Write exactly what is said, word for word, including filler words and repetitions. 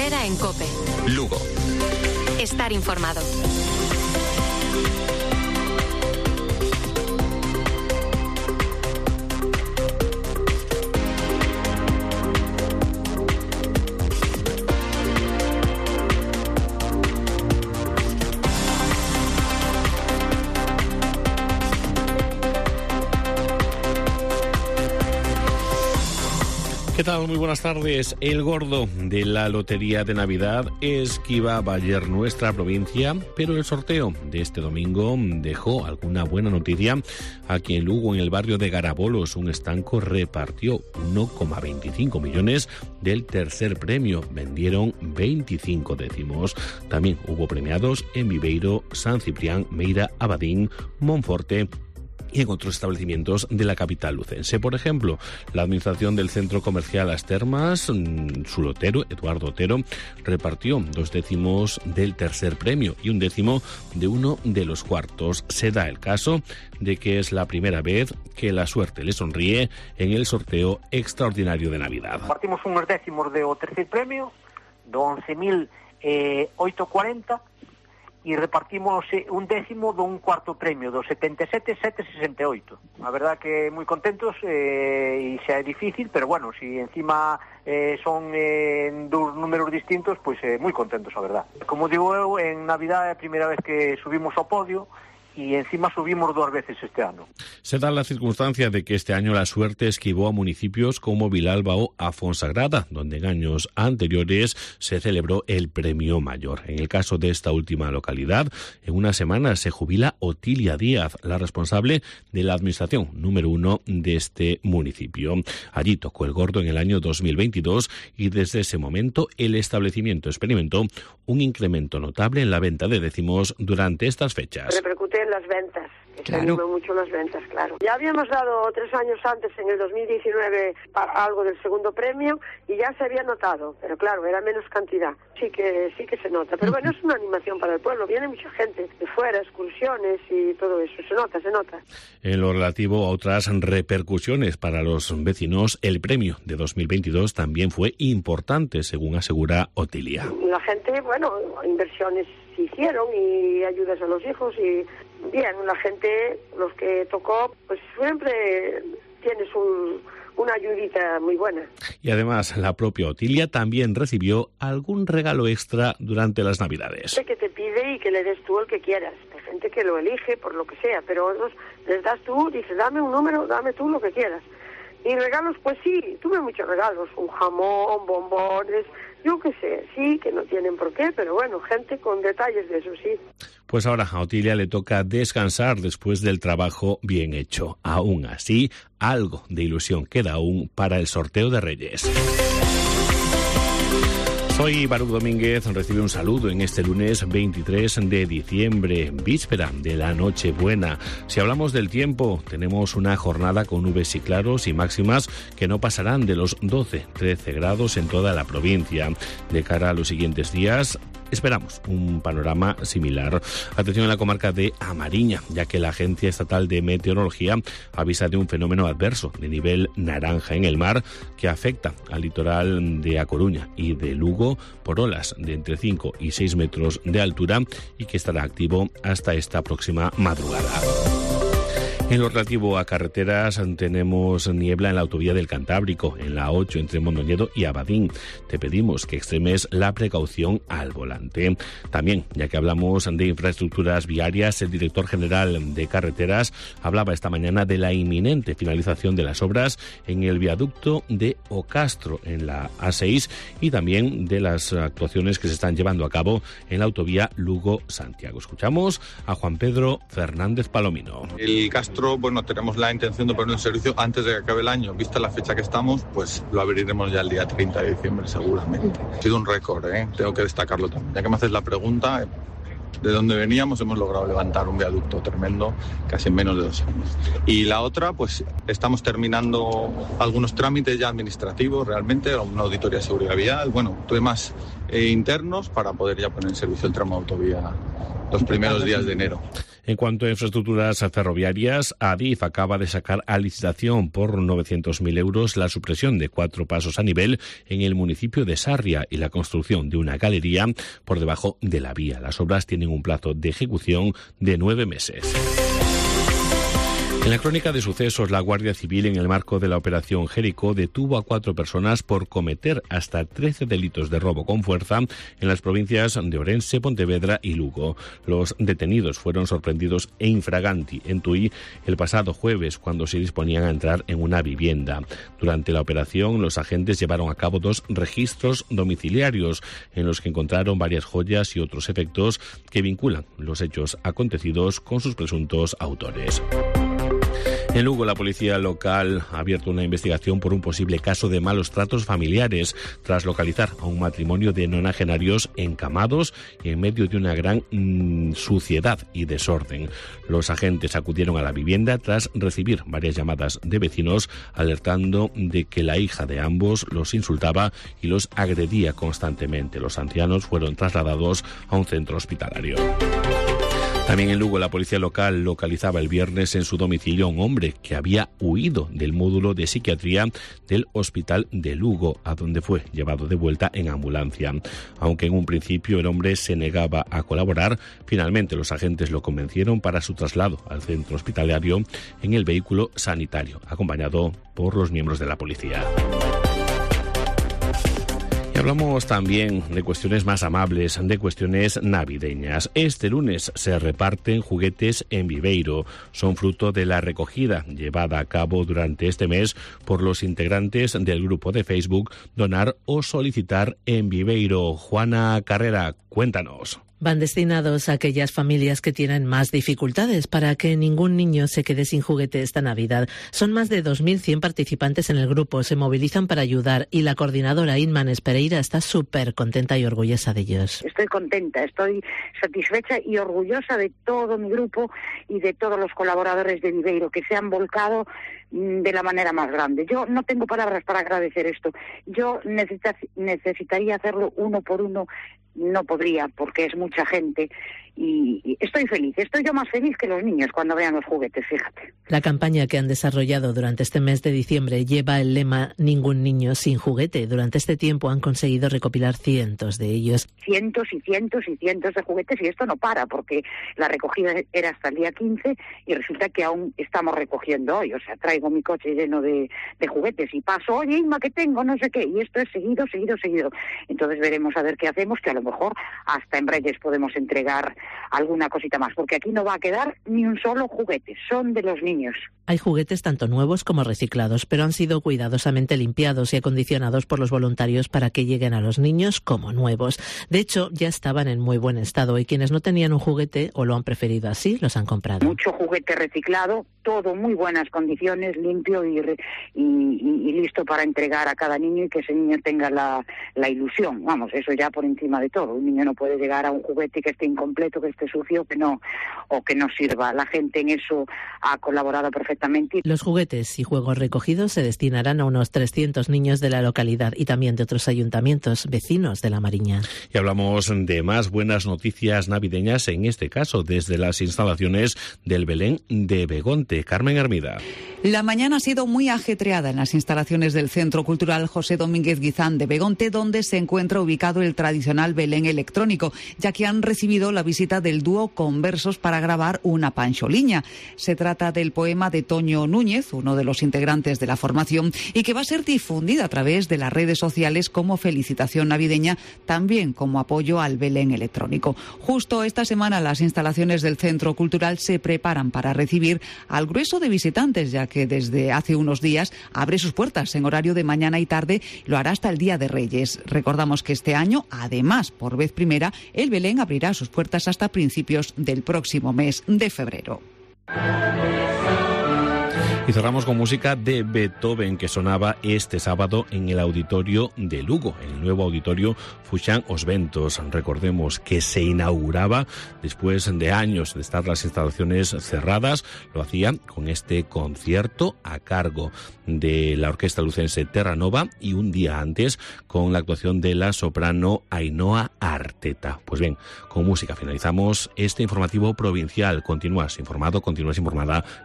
Herrera en COPE. Lugo. Estar informado. ¿Qué tal? Muy buenas tardes. El gordo de la Lotería de Navidad esquivaba ayer nuestra provincia, pero el sorteo de este domingo dejó alguna buena noticia. Aquí en Lugo, en el barrio de Garabolos, un estanco repartió uno coma veinticinco millones del tercer premio. Vendieron veinticinco décimos. También hubo premiados en Viveiro, San Ciprián, Meira, Abadín, Monforte y en otros establecimientos de la capital lucense. Por ejemplo, la administración del centro comercial Las Termas, su lotero, Eduardo Otero, repartió dos décimos del tercer premio y un décimo de uno de los cuartos. Se da el caso de que es la primera vez que la suerte le sonríe en el sorteo extraordinario de Navidad. Partimos unos décimos de o tercer premio, de once mil ochocientos cuarenta, e repartimos un décimo dun cuarto premio, do setenta e sete mil setecentos sesenta e oito. A verdad que moi contentos, eh, e xa é difícil, pero bueno, si encima eh, son eh, dos números distintos, pois eh, moi contentos, a verdad. Como digo eu, en Navidad é a primeira vez que subimos ao podio, y encima subimos dos veces este año. Se da la circunstancia de que este año la suerte esquivó a municipios como Vilalba o a Fonsagrada, donde en años anteriores se celebró el premio mayor. En el caso de esta última localidad, en una semana se jubila Otilia Díaz, la responsable de la administración número uno de este municipio. Allí tocó el gordo en el año dos mil veintidós y desde ese momento el establecimiento experimentó un incremento notable en la venta de décimos durante estas fechas. Repercute en las ventas, que Claro. se animan mucho las ventas, claro. Ya habíamos dado tres años antes, en el dos mil diecinueve, pa- algo del segundo premio y ya se había notado, pero claro, era menos cantidad. Sí que sí que se nota, pero bueno, es una animación para el pueblo, viene mucha gente de fuera, excursiones y todo eso, se nota, se nota. En lo relativo a otras repercusiones para los vecinos, el premio de dos mil veintidós también fue importante, según asegura Otilia. La gente, bueno, inversiones se hicieron y ayudas a los hijos y bien, la gente, los que tocó, pues siempre tienes un, una ayudita muy buena. Y además, la propia Otilia también recibió algún regalo extra durante las Navidades. Gente que te pide y que le des tú el que quieras. Hay gente que lo elige por lo que sea, pero otros les das tú, dices, dame un número, dame tú lo que quieras. Y regalos, pues sí, tuve muchos regalos, un jamón, bombones, yo qué sé, sí, que no tienen por qué, pero bueno, gente con detalles de eso, sí. Pues ahora a Otilia le toca descansar después del trabajo bien hecho. Aún así, algo de ilusión queda aún para el sorteo de Reyes. Soy Baruch Domínguez, recibe un saludo en este lunes veintitrés de diciembre, víspera de la Nochebuena. Si hablamos del tiempo, tenemos una jornada con nubes y claros y máximas que no pasarán de los doce, trece grados en toda la provincia. De cara a los siguientes días, esperamos un panorama similar. Atención en la comarca de Amariña, ya que la Agencia Estatal de Meteorología avisa de un fenómeno adverso de nivel naranja en el mar que afecta al litoral de A Coruña y de Lugo por olas de entre cinco y seis metros de altura y que estará activo hasta esta próxima madrugada. En lo relativo a carreteras, tenemos niebla en la autovía del Cantábrico, en la ocho entre Mondoñedo y Abadín. Te pedimos que extremes la precaución al volante. También, ya que hablamos de infraestructuras viarias, el director general de carreteras hablaba esta mañana de la inminente finalización de las obras en el viaducto de Ocastro, en la A seis, y también de las actuaciones que se están llevando a cabo en la autovía Lugo-Santiago. Escuchamos a Juan Pedro Fernández Palomino. El Castro, bueno, tenemos la intención de poner en servicio antes de que acabe el año. Vista la fecha que estamos, pues lo abriremos ya el día treinta de diciembre seguramente. Ha sido un récord, ¿eh? Tengo que destacarlo también. Ya que me haces la pregunta, de dónde veníamos, hemos logrado levantar un viaducto tremendo casi en menos de dos años. Y la otra, pues estamos terminando algunos trámites ya administrativos realmente, una auditoría de seguridad vial, bueno, temas eh, internos para poder ya poner en servicio el tramo de autovía los primeros días de enero. En cuanto a infraestructuras ferroviarias, Adif acaba de sacar a licitación por novecientos mil euros la supresión de cuatro pasos a nivel en el municipio de Sarria y la construcción de una galería por debajo de la vía. Las obras tienen un plazo de ejecución de nueve meses. En la crónica de sucesos, la Guardia Civil, en el marco de la Operación Jericó, detuvo a cuatro personas por cometer hasta trece delitos de robo con fuerza en las provincias de Orense, Pontevedra y Lugo. Los detenidos fueron sorprendidos e infraganti en Tui el pasado jueves, cuando se disponían a entrar en una vivienda. Durante la operación, los agentes llevaron a cabo dos registros domiciliarios en los que encontraron varias joyas y otros efectos que vinculan los hechos acontecidos con sus presuntos autores. En Lugo, la policía local ha abierto una investigación por un posible caso de malos tratos familiares tras localizar a un matrimonio de nonagenarios encamados y en medio de una gran mmm, suciedad y desorden. Los agentes acudieron a la vivienda tras recibir varias llamadas de vecinos alertando de que la hija de ambos los insultaba y los agredía constantemente. Los ancianos fueron trasladados a un centro hospitalario. También en Lugo, la policía local localizaba el viernes en su domicilio a un hombre que había huido del módulo de psiquiatría del hospital de Lugo, a donde fue llevado de vuelta en ambulancia. Aunque en un principio el hombre se negaba a colaborar, finalmente los agentes lo convencieron para su traslado al centro hospitalario en el vehículo sanitario, acompañado por los miembros de la policía. Y hablamos también de cuestiones más amables, de cuestiones navideñas. Este lunes se reparten juguetes en Viveiro. Son fruto de la recogida llevada a cabo durante este mes por los integrantes del grupo de Facebook Donar o Solicitar en Viveiro. Juana Carrera, cuéntanos. Van destinados a aquellas familias que tienen más dificultades para que ningún niño se quede sin juguete esta Navidad. Son más de dos mil cien participantes en el grupo, se movilizan para ayudar y la coordinadora Inmanes Pereira está súper contenta y orgullosa de ellos. Estoy contenta, estoy satisfecha y orgullosa de todo mi grupo y de todos los colaboradores de Viveiro que se han volcado de la manera más grande. Yo no tengo palabras para agradecer esto. Yo necesita, necesitaría hacerlo uno por uno, no podría porque es mucha gente y, y estoy feliz. Estoy yo más feliz que los niños cuando vean los juguetes, fíjate. La campaña que han desarrollado durante este mes de diciembre lleva el lema Ningún niño sin juguete. Durante este tiempo han conseguido recopilar cientos de ellos. Cientos y cientos y cientos de juguetes y esto no para porque la recogida era hasta el día quince y resulta que aún estamos recogiendo hoy. O sea, traigo mi coche lleno de, de juguetes y paso, oye Inma, que tengo, no sé qué, y esto es seguido, seguido, seguido. Entonces veremos a ver qué hacemos, que a lo mejor hasta en Reyes podemos entregar alguna cosita más, porque aquí no va a quedar ni un solo juguete, son de los niños. Hay juguetes tanto nuevos como reciclados, pero han sido cuidadosamente limpiados y acondicionados por los voluntarios para que lleguen a los niños como nuevos. De hecho, ya estaban en muy buen estado y quienes no tenían un juguete o lo han preferido así, los han comprado. Mucho juguete reciclado, todo muy buenas condiciones, limpio y, y, y, y listo para entregar a cada niño y que ese niño tenga la, la ilusión. Vamos, eso ya por encima de todo. Un niño no puede llegar a un juguete que esté incompleto, que esté sucio, que no o que no sirva. La gente en eso ha colaborado perfectamente. Los juguetes y juegos recogidos se destinarán a unos trescientos niños de la localidad y también de otros ayuntamientos vecinos de La Mariña. Y hablamos de más buenas noticias navideñas, en este caso desde las instalaciones del Belén de Begonte. Carmen Hermida. La mañana ha sido muy ajetreada en las instalaciones del Centro Cultural José Domínguez Guizán de Begonte, donde se encuentra ubicado el tradicional Belén electrónico, ya que han recibido la visita del dúo Conversos para grabar una pancholiña. Se trata del poema de Toño Núñez, uno de los integrantes de la formación, y que va a ser difundida a través de las redes sociales como felicitación navideña, también como apoyo al Belén electrónico. Justo esta semana las instalaciones del Centro Cultural se preparan para recibir al grueso de visitantes, ya que desde hace unos días abre sus puertas en horario de mañana y tarde, lo hará hasta el Día de Reyes. Recordamos que este año, además, por vez primera, el Belén abrirá sus puertas hasta principios del próximo mes de febrero. Y cerramos con música de Beethoven, que sonaba este sábado en el auditorio de Lugo, el nuevo auditorio Fuxán Os Ventos. Recordemos que se inauguraba después de años de estar las instalaciones cerradas. Lo hacía con este concierto a cargo de la orquesta lucense Terranova y un día antes con la actuación de la soprano Ainhoa Arteta. Pues bien, con música finalizamos este informativo provincial. Continúas informado, continúas informada